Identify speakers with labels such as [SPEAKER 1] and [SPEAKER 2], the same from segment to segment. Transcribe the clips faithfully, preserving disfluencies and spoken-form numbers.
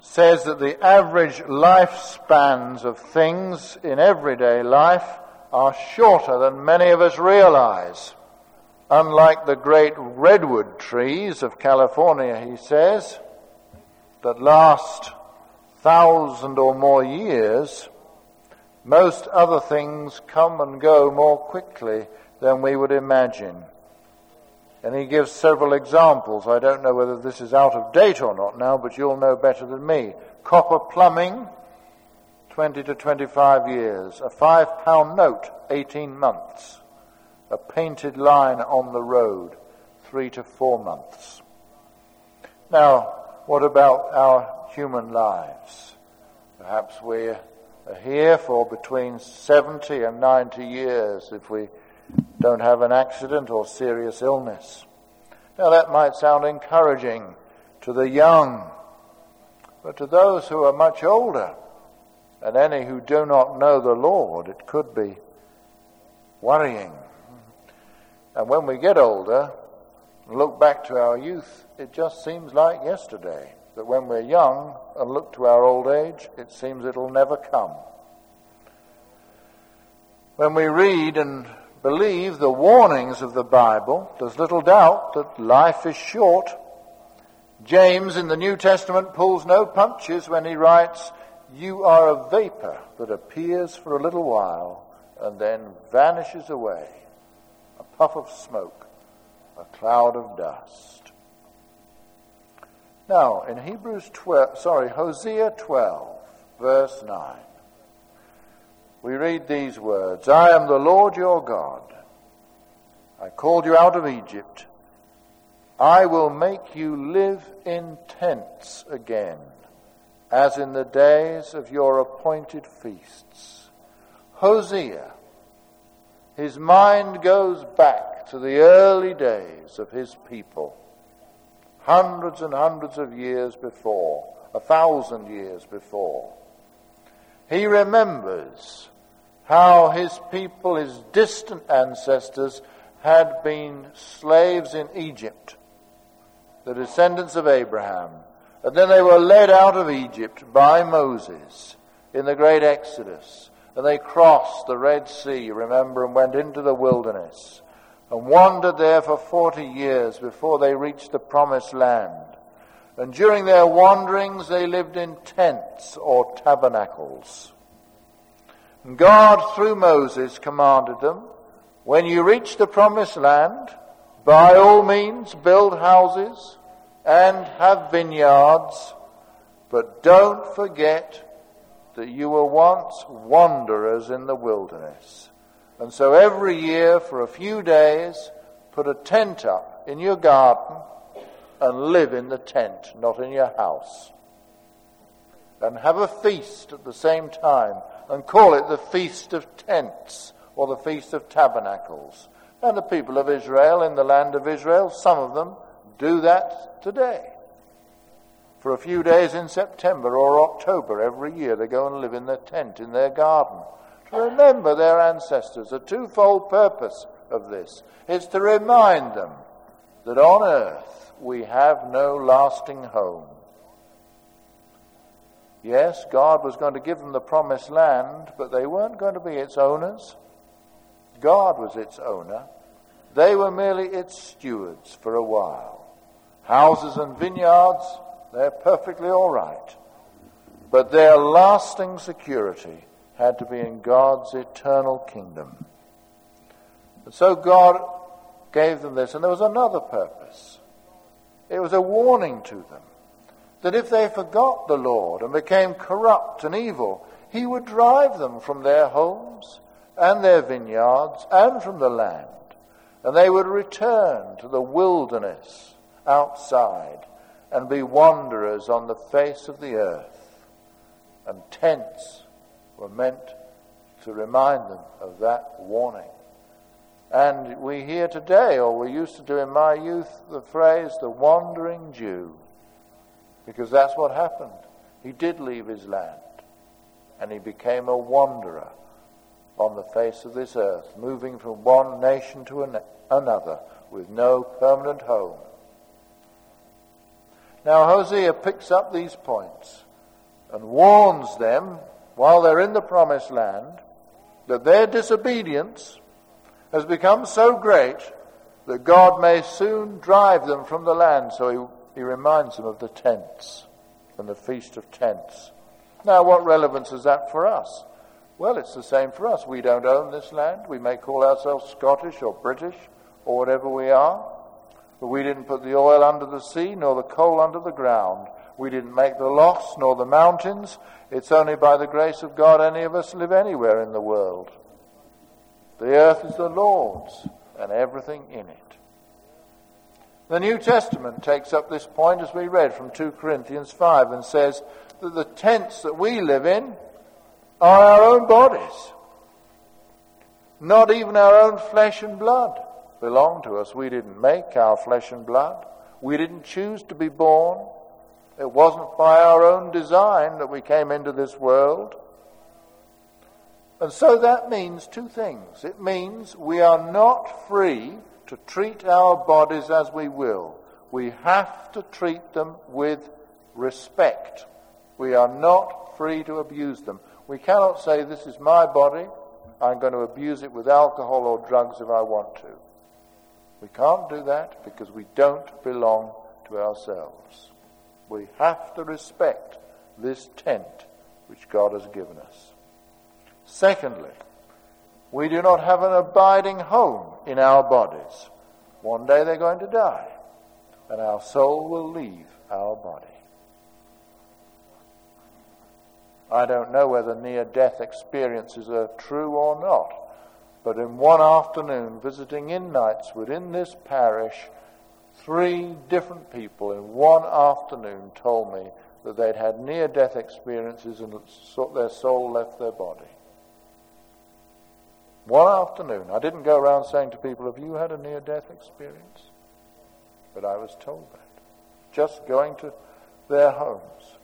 [SPEAKER 1] says that the average lifespans of things in everyday life are shorter than many of us realize. Unlike the great redwood trees of California, he says, that last thousand or more years, most other things come and go more quickly than we would imagine. And he gives several examples. I don't know whether this is out of date or not now, but you'll know better than me. Copper plumbing, twenty to twenty-five years. A five-pound note, eighteen months. A painted line on the road, three to four months. Now, what about our human lives? Perhaps we're here for between seventy and ninety years if we don't have an accident or serious illness. Now that might sound encouraging to the young, but to those who are much older, and any who do not know the Lord, it could be worrying. And when we get older, and look back to our youth, it just seems like yesterday. That when we're young and look to our old age, it seems it'll never come. When we read and believe the warnings of the Bible, there's little doubt that life is short. James in the New Testament pulls no punches when he writes, "You are a vapor that appears for a little while and then vanishes away, a puff of smoke, a cloud of dust." Now, in Hebrews twelve, sorry, Hosea twelve, verse nine, we read these words, "I am the Lord your God. I called you out of Egypt. I will make you live in tents again, as in the days of your appointed feasts." Hosea, his mind goes back to the early days of his people, hundreds and hundreds of years before, a thousand years before. He remembers how his people, his distant ancestors, had been slaves in Egypt, the descendants of Abraham. And then they were led out of Egypt by Moses in the great Exodus. And they crossed the Red Sea, remember, and went into the wilderness and wandered there for forty years before they reached the promised land. And during their wanderings, they lived in tents or tabernacles. And God, through Moses, commanded them, when you reach the promised land, by all means build houses and have vineyards, but don't forget that you were once wanderers in the wilderness. And so every year for a few days, put a tent up in your garden and live in the tent, not in your house. And have a feast at the same time and call it the Feast of Tents or the Feast of Tabernacles. And the people of Israel in the land of Israel, some of them, do that today. For a few days in September or October every year, they go and live in their tent in their garden to remember their ancestors. A twofold purpose of this is to remind them that on earth we have no lasting home. Yes, God was going to give them the promised land, but they weren't going to be its owners. God was its owner. They were merely its stewards for a while. Houses and vineyards, they're perfectly all right. But their lasting security had to be in God's eternal kingdom. And so God gave them this. And there was another purpose. It was a warning to them that if they forgot the Lord and became corrupt and evil, he would drive them from their homes and their vineyards and from the land. And they would return to the wilderness outside and be wanderers on the face of the earth. And tents were meant to remind them of that warning. And we hear today, or we used to do in my youth, the phrase, the wandering Jew. Because that's what happened. He did leave his land. And he became a wanderer on the face of this earth, moving from one nation to an- another with no permanent home. Now Hosea picks up these points and warns them while they're in the promised land that their disobedience has become so great that God may soon drive them from the land. So he, he reminds them of the tents and the Feast of Tents. Now, what relevance is that for us? Well, it's the same for us. We don't own this land. We may call ourselves Scottish or British or whatever we are. But we didn't put the oil under the sea nor the coal under the ground. We didn't make the lochs nor the mountains. It's only by the grace of God any of us live anywhere in the world. The earth is the Lord's and everything in it. The New Testament takes up this point as we read from Second Corinthians five and says that the tents that we live in are our own bodies. Not even our own flesh and blood belong to us. We didn't make our flesh and blood. We didn't choose to be born. It wasn't by our own design that we came into this world. And so that means two things. It means we are not free to treat our bodies as we will. We have to treat them with respect. We are not free to abuse them. We cannot say, this is my body, I'm going to abuse it with alcohol or drugs if I want to. We can't do that because we don't belong to ourselves. We have to respect this tent which God has given us. Secondly, we do not have an abiding home in our bodies. One day they're going to die, and our soul will leave our body. I don't know whether near-death experiences are true or not, but in one afternoon, visiting in Knightswood, in this parish, three different people in one afternoon told me that they'd had near-death experiences and their soul left their body. One afternoon. I didn't go around saying to people, have you had a near-death experience? But I was told that. Just going to their homes.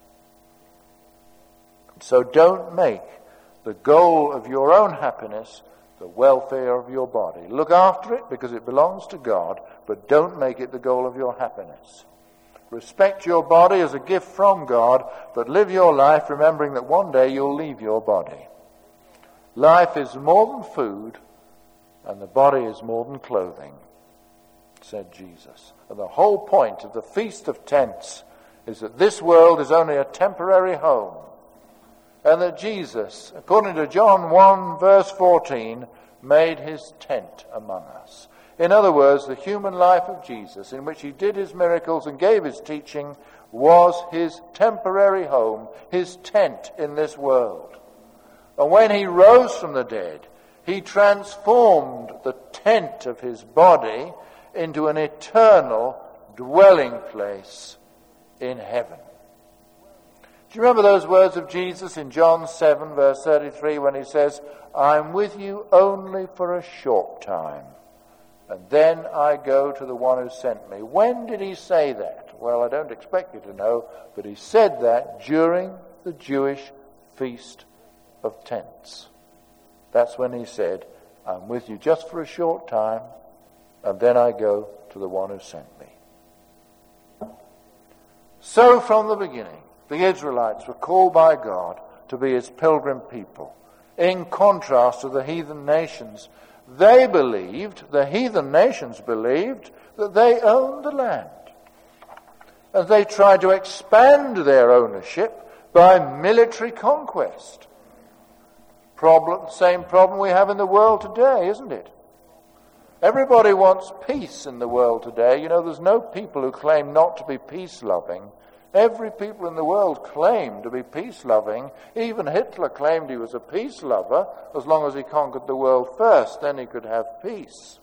[SPEAKER 1] So don't make the goal of your own happiness the welfare of your body. Look after it because it belongs to God, but don't make it the goal of your happiness. Respect your body as a gift from God, but live your life remembering that one day you'll leave your body. Life is more than food, and the body is more than clothing, said Jesus. And the whole point of the Feast of Tents is that this world is only a temporary home, and that Jesus, according to John one verse fourteen, made his tent among us. In other words, the human life of Jesus, in which he did his miracles and gave his teaching, was his temporary home, his tent in this world. And when he rose from the dead, he transformed the tent of his body into an eternal dwelling place in heaven. Do you remember those words of Jesus in John seven, verse thirty-three, when he says, I'm with you only for a short time, and then I go to the one who sent me. When did he say that? Well, I don't expect you to know, but he said that during the Jewish Feast of Tents. That's when he said, I'm with you just for a short time, and then I go to the one who sent me. So from the beginning, the Israelites were called by God to be his pilgrim people. In contrast to the heathen nations, they believed, the heathen nations believed, that they owned the land. And they tried to expand their ownership by military conquest. Problem, same problem we have in the world today, isn't it? Everybody wants peace in the world today. You know, there's no people who claim not to be peace-loving. Every people in the world claim to be peace-loving. Even Hitler claimed he was a peace lover as long as he conquered the world first. Then he could have peace.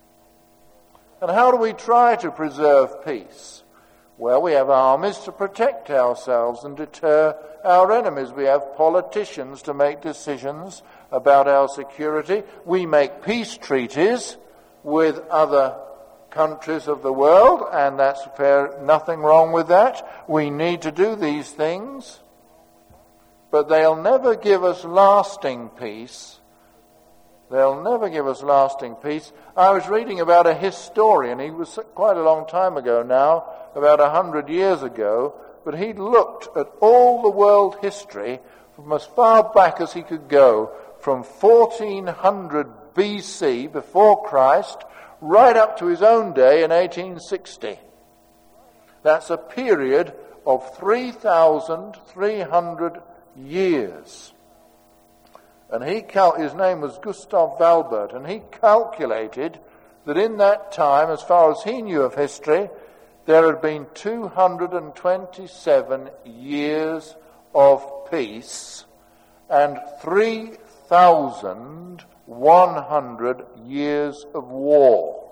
[SPEAKER 1] And how do we try to preserve peace? Well, we have armies to protect ourselves and deter our enemies. We have politicians to make decisions about our security. We make peace treaties with other countries of the world, and that's fair, nothing wrong with that. We need to do these things, but they'll never give us lasting peace. They'll never give us lasting peace. I was reading about a historian, he was quite a long time ago now, about a hundred years ago, but he'd looked at all the world history from as far back as he could go, from fourteen hundred B C, before Christ, right up to his own day in eighteen sixty. That's a period of three thousand three hundred years. And he cal- his name was Gustav Valbert, and he calculated that in that time, as far as he knew of history, there had been two hundred twenty-seven years of peace and three thousand one hundred years of war.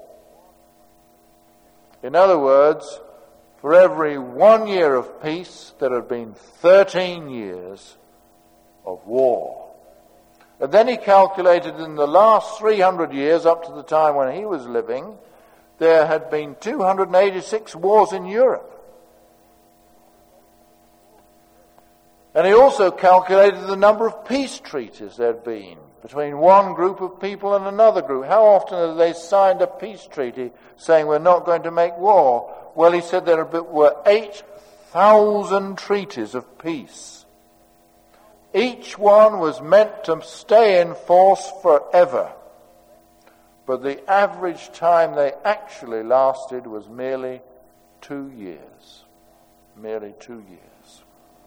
[SPEAKER 1] In other words, for every one year of peace, there had been thirteen years of war. And then he calculated in the last three hundred years, up to the time when he was living, there had been two hundred eighty-six wars in Europe. And he also calculated the number of peace treaties there had been between one group of people and another group. How often have they signed a peace treaty saying we're not going to make war? Well, he said there were eight thousand treaties of peace. Each one was meant to stay in force forever. But the average time they actually lasted was merely two years. Merely two years.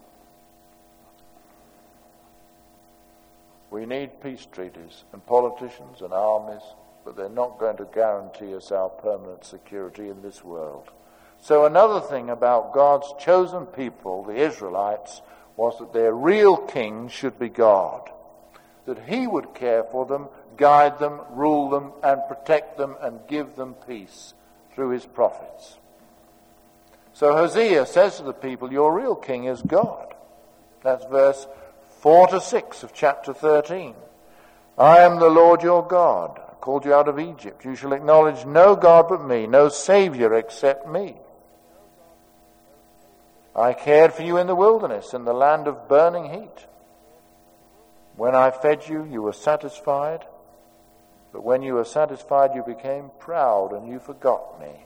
[SPEAKER 1] We need peace treaties and politicians and armies, but they're not going to guarantee us our permanent security in this world. So another thing about God's chosen people, the Israelites, was that their real king should be God. That he would care for them, guide them, rule them, and protect them, and give them peace through his prophets. So Hosea says to the people, your real king is God. That's verse four to six of chapter thirteen. I am the Lord your God. I called you out of Egypt. You shall acknowledge no God but me, no Savior except me. I cared for you in the wilderness, in the land of burning heat. When I fed you, you were satisfied. But when you were satisfied, you became proud and you forgot me.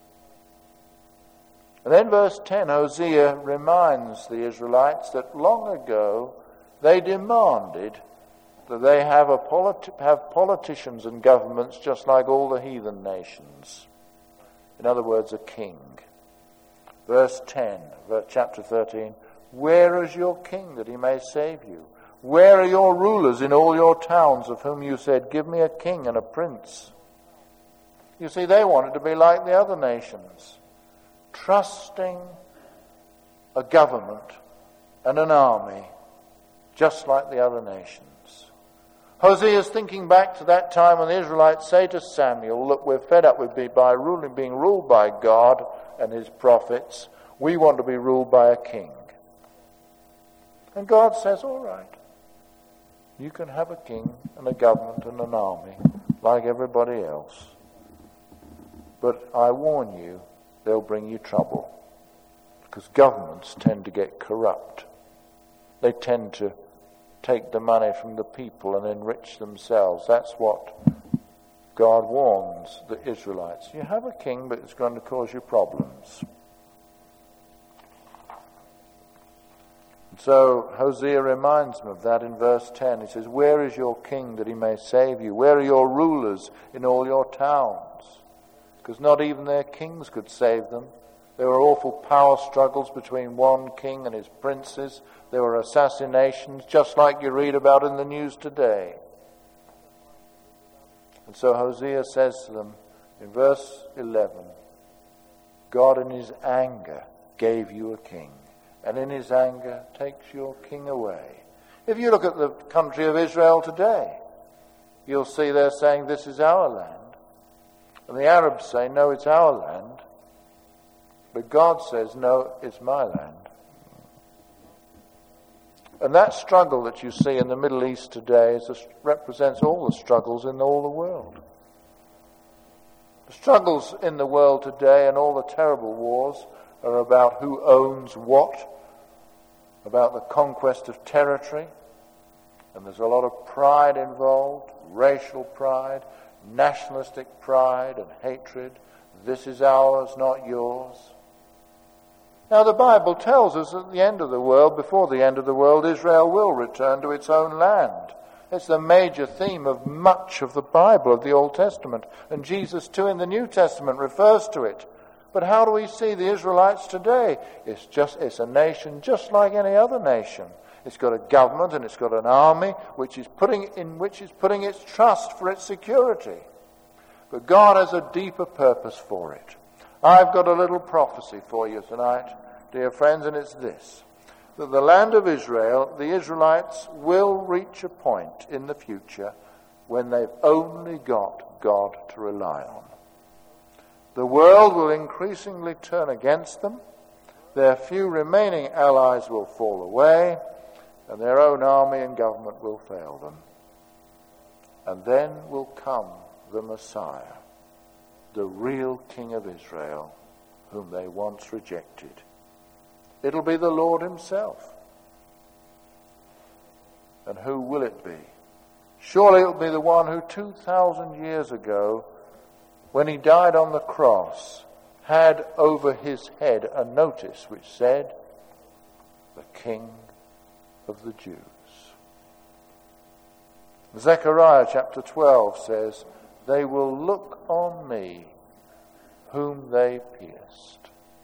[SPEAKER 1] And then verse ten, Hosea reminds the Israelites that long ago they demanded that they have, a politi- have politicians and governments just like all the heathen nations. In other words, a king. Verse ten, chapter thirteen, where is your king that he may save you? Where are your rulers in all your towns of whom you said, give me a king and a prince? You see, they wanted to be like the other nations, trusting a government and an army just like the other nations. Hosea is thinking back to that time when the Israelites say to Samuel, look, we're fed up with by ruling, being ruled by God and his prophets. We want to be ruled by a king. And God says, all right, you can have a king and a government and an army like everybody else. But I warn you, they'll bring you trouble. Because governments tend to get corrupt. They tend to take the money from the people and enrich themselves. That's what God warns the Israelites. You have a king, but it's going to cause you problems. So Hosea reminds them of that in verse ten. He says, where is your king that he may save you? Where are your rulers in all your towns? Because not even their kings could save them. There were awful power struggles between one king and his princes. There were assassinations, just like you read about in the news today. And so Hosea says to them in verse eleven, God in his anger gave you a king, and in his anger takes your king away. If you look at the country of Israel today, you'll see they're saying this is our land. And the Arabs say, no, it's our land. But God says, no, it's my land. And that struggle that you see in the Middle East today is a, represents all the struggles in all the world. The struggles in the world today and all the terrible wars are about who owns what, about the conquest of territory. And there's a lot of pride involved, racial pride, nationalistic pride and hatred. This is ours, not yours. Now the Bible tells us that at the end of the world, before the end of the world, Israel will return to its own land. It's the major theme of much of the Bible, of the Old Testament. And Jesus too in the New Testament refers to it. But how do we see the Israelites today? It's just, it's a nation just like any other nation. It's got a government and it's got an army which is putting in which is putting its trust for its security. But God has a deeper purpose for it. I've got a little prophecy for you tonight, dear friends, and it's this: that the land of Israel, the Israelites, will reach a point in the future when they've only got God to rely on. The world will increasingly turn against them. Their few remaining allies will fall away, and their own army and government will fail them. And then will come the Messiah, the real King of Israel, whom they once rejected. It'll be the Lord himself. And who will it be? Surely it'll be the one who two thousand years ago, when he died on the cross, had over his head a notice which said, "The King of the Jews." Zechariah chapter twelve says, "They will look on me whom they pierced."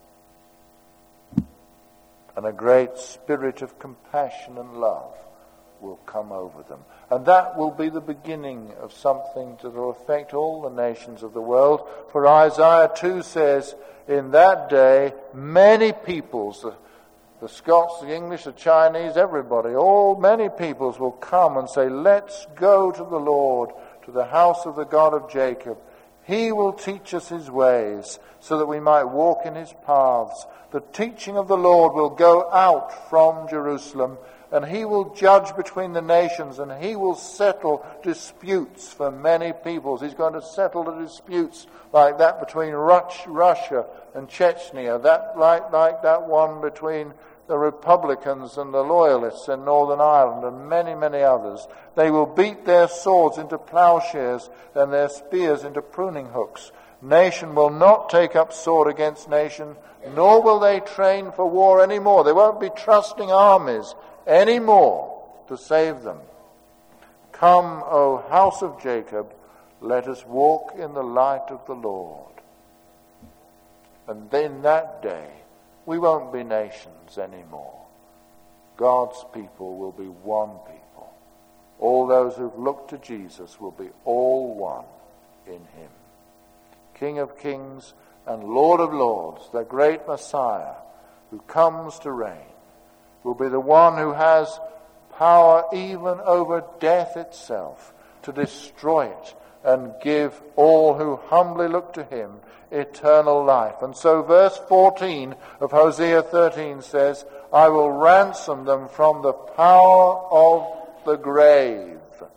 [SPEAKER 1] And a great spirit of compassion and love will come over them. And that will be the beginning of something that will affect all the nations of the world. For Isaiah two says, in that day, many peoples, the, the Scots, the English, the Chinese, everybody, all many peoples will come and say, "Let's go to the Lord, to the house of the God of Jacob. He will teach us his ways, so that we might walk in his paths." The teaching of the Lord will go out from Jerusalem, and he will judge between the nations, and he will settle disputes for many peoples. He's going to settle the disputes like that between Russia and Chechnya, that like, like that one between the Republicans and the Loyalists in Northern Ireland, and many, many others. They will beat their swords into plowshares and their spears into pruning hooks. Nation will not take up sword against nation, nor will they train for war anymore. They won't be trusting armies anymore to save them. Come, O house of Jacob, let us walk in the light of the Lord. And in that day, we won't be nations anymore. God's people will be one people. All those who've looked to Jesus will be all one in him. King of kings and Lord of lords, the great Messiah who comes to reign, will be the one who has power even over death itself, to destroy it and give all who humbly look to him eternal life. And so verse fourteen of Hosea thirteen says, "I will ransom them from the power of the grave.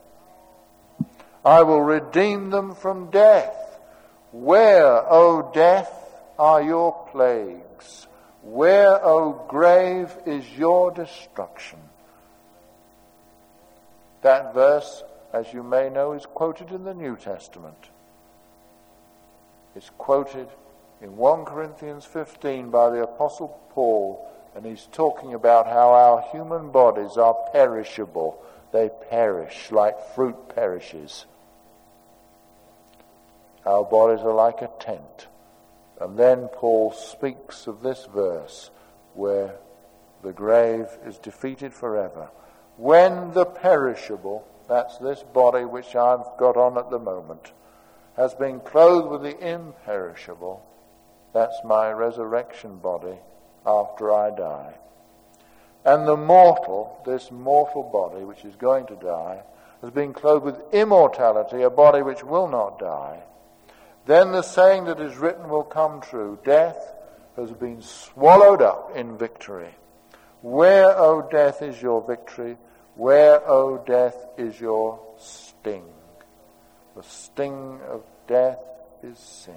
[SPEAKER 1] I will redeem them from death. Where, O death, are your plagues? Where, O grave, is your destruction?" That verse, as you may know, is quoted in the New Testament. It's quoted in First Corinthians fifteen by the Apostle Paul, and he's talking about how our human bodies are perishable. They perish like fruit perishes. Our bodies are like a tent. And then Paul speaks of this verse where the grave is defeated forever. When the perishable, that's this body which I've got on at the moment, has been clothed with the imperishable, that's my resurrection body after I die. And the mortal, this mortal body which is going to die, has been clothed with immortality, a body which will not die. Then the saying that is written will come true: death has been swallowed up in victory. Where, O death, is your victory? Where, O death, is your sting? The sting of death is sin.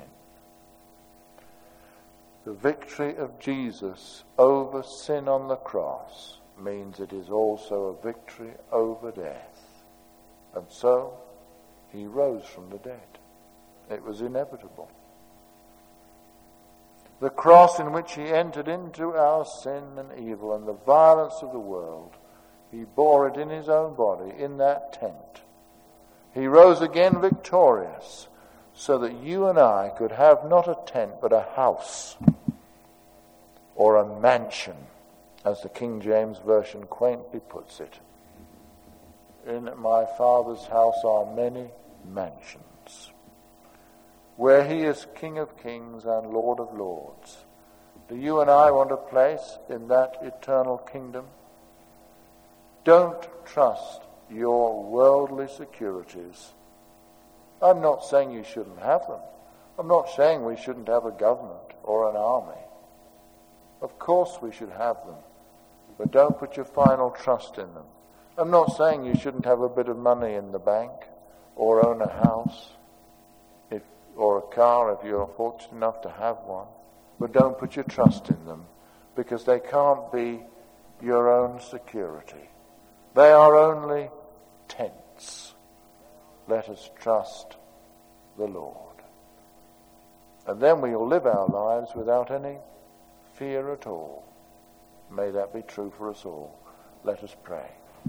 [SPEAKER 1] The victory of Jesus over sin on the cross means it is also a victory over death. And so, he rose from the dead. It was inevitable. The cross in which he entered into our sin and evil and the violence of the world, he bore it in his own body, in that tent. He rose again victorious, so that you and I could have not a tent but a house, or a mansion, as the King James Version quaintly puts it. In my Father's house are many mansions, where he is King of kings and Lord of lords. Do you and I want a place in that eternal kingdom? Don't trust your worldly securities. I'm not saying you shouldn't have them. I'm not saying we shouldn't have a government or an army. Of course we should have them, but don't put your final trust in them. I'm not saying you shouldn't have a bit of money in the bank or own a house if, or a car if you're fortunate enough to have one, but don't put your trust in them, because they can't be your own security. They are only tents. Let us trust the Lord. And then we will live our lives without any fear at all. May that be true for us all. Let us pray.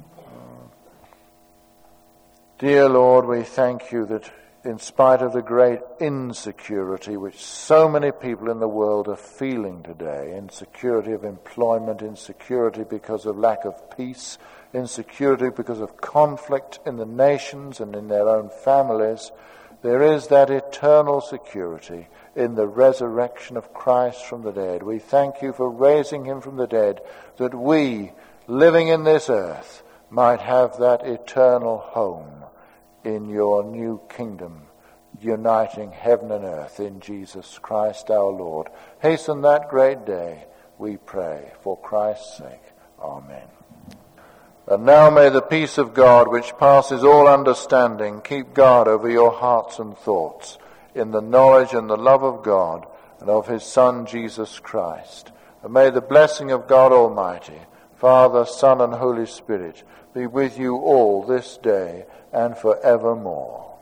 [SPEAKER 1] Dear Lord, we thank you that in spite of the great insecurity which so many people in the world are feeling today, insecurity of employment, insecurity because of lack of peace, insecurity because of conflict in the nations and in their own families, there is that eternal security in the resurrection of Christ from the dead. We thank you for raising him from the dead, that we, living in this earth, might have that eternal home in your new kingdom, uniting heaven and earth in Jesus Christ our Lord. Hasten that great day, we pray, for Christ's sake. Amen. And now may the peace of God, which passes all understanding, keep guard over your hearts and thoughts in the knowledge and the love of God and of his Son, Jesus Christ. And may the blessing of God Almighty, Father, Son, and Holy Spirit be with you all this day and forevermore.